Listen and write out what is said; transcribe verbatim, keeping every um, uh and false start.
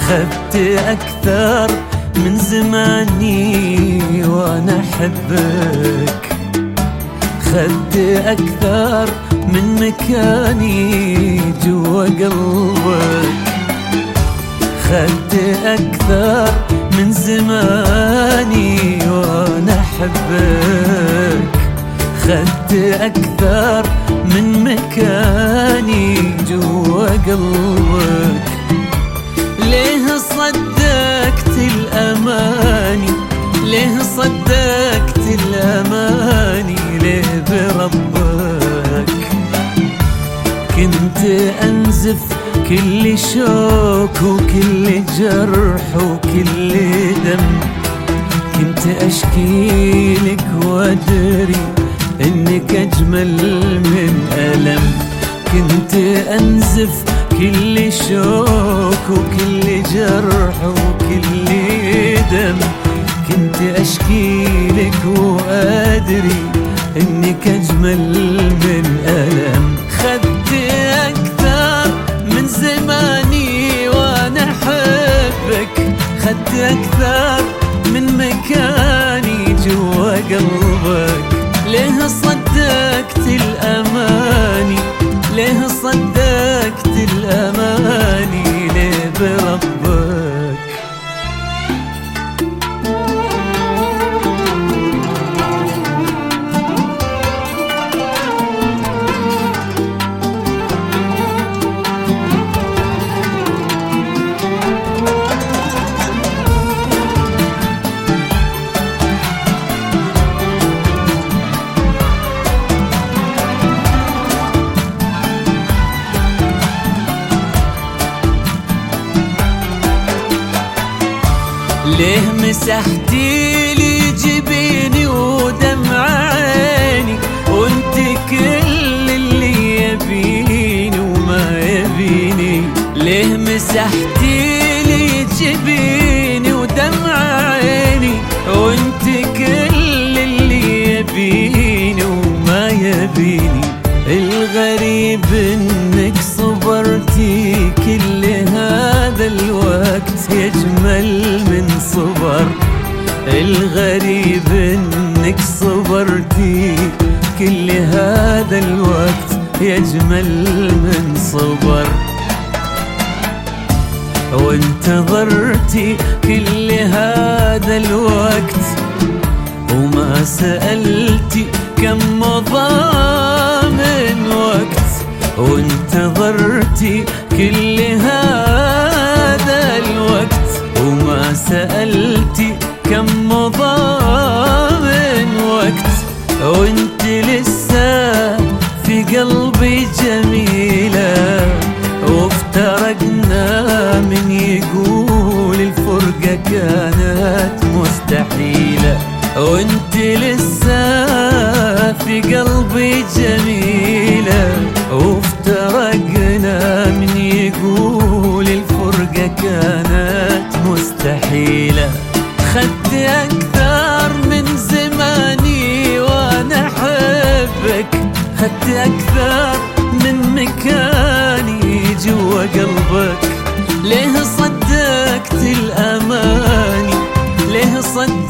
خدت أكثر من زماني وأنا أحبك، خدت أكثر من مكاني جوا قلبك، خدت أكثر من زماني وأنا أحبك، خدت أكثر من مكاني جوا قلبك. ليه صدقت الأماني، ليه صدقت الأماني، ليه بربك كنت أنزف كل شوك وكل جرح وكل دم، كنت أشكي لك وأدري إنك أجمل من ألم، كنت أنزف كل شوك وكل جرح وكل دم، كنت أشكي لك وأدري إنك أجمل من ألم. خدت أكثر من زماني وأنا أحبك، خدت أكثر من مكاني جوا قلبك. ليه صدقت الأماني، ليه صدقت الأماني، ليه بربك ليه مسحتي لي جبيني ودمع عيني وانت كل اللي يبيني وما يبيني؟ ليه مسحتي لي جبيني ودمع عيني وانت كل اللي يبيني وما يبيني؟ الغريب انك صبرتي كل هذا الوقت يجمل من صبر، الغريب انك صبرتي كل هذا الوقت يجمل من صبر، وانتظرتي كل هذا الوقت وما سألتي كم مضى من وقت، وانتظرتي كل هذا الوقت وما سألتي كم مضى من وقت، وانت لسه في قلبي جميلة، وافترقنا من يقول الفرقة كانت مستحيلة، وانت لسه في قلبي جميلة، وافترقنا من يقول الفرقة كانت مستحيلة. خدت أكثر من زماني وأنا أحبك، خدت أكثر من مكاني جوا قلبك. ليه صدقت الأماني، ليه صدقت